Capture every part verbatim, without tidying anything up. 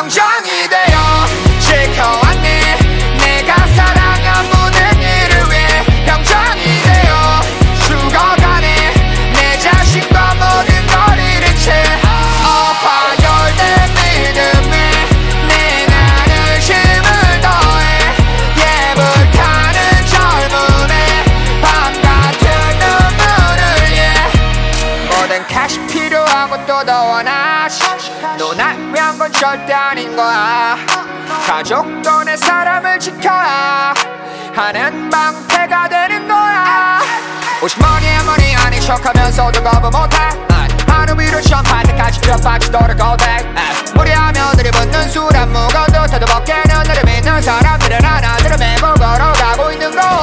병정이 되어 지켜왔니 내가 사랑한 모든 일을 위해 병정이 되어 죽어가네 내 자신과 모든 걸 잃은 채 어, 파열된 믿음에 내 나는 힘을 더해 예 불타는 젊음에 밤 같은 눈물을 예 모든 cash 필요하고 또 더 원하 너날 위한 건 절대 아닌 거야 가족도 내 사람을 지켜야 하는 방패가 되는 거야 오십머리에 머리 아닌 척하면서도 거부 못해 하늘 위로 처음 팔 때까지 몇 바퀴 돌아고 돼 무리하며 들이붓는 술 안 먹어도 태도 벗게는 너를 믿는 사람들은 하나들은 매번 걸어가고 있는 걸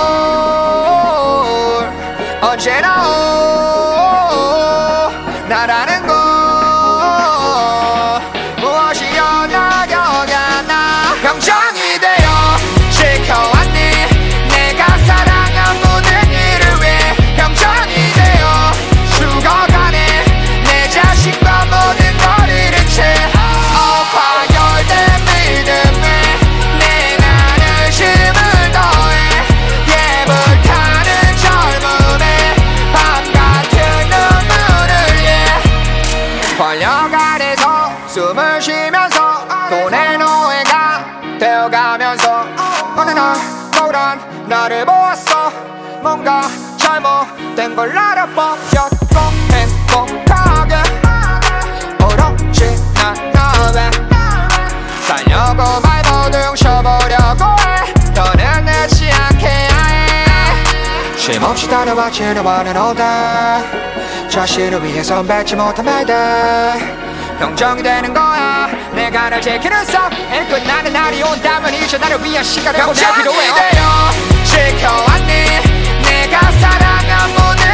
언제나 오 나라는 걸 병정이 되어 지켜왔니 내가 사랑한 모든 일을 위해 병정이 되어 죽어가네 내 자신과 모든 걸 잃은 채 어, 파열된 믿음에 내 나는 힘을 더해 예 불타는 젊음에 밤 같은 눈물을 예 권력 아래서 숨을 쉬면서 돈의 노예가 되어가면서 어느 날 거울한 나를 보았어 뭔가 잘못된 걸 알아보였고 행복하게 어렵지 않아 왜 살려고 말 모두 훔쳐보려고 해 더는 늦지 않게 해 쉼없이 다녀왔지를 원하는 오늘 자신을 위해서 맺지 못한 말들 병정이 되는 거야 내가 날 지키는 싸움이 끝나는 날이 온다면 이제 나를 위한 시간을 보내 필요해 병정이 되어 지켜왔니 내가 사랑한 모든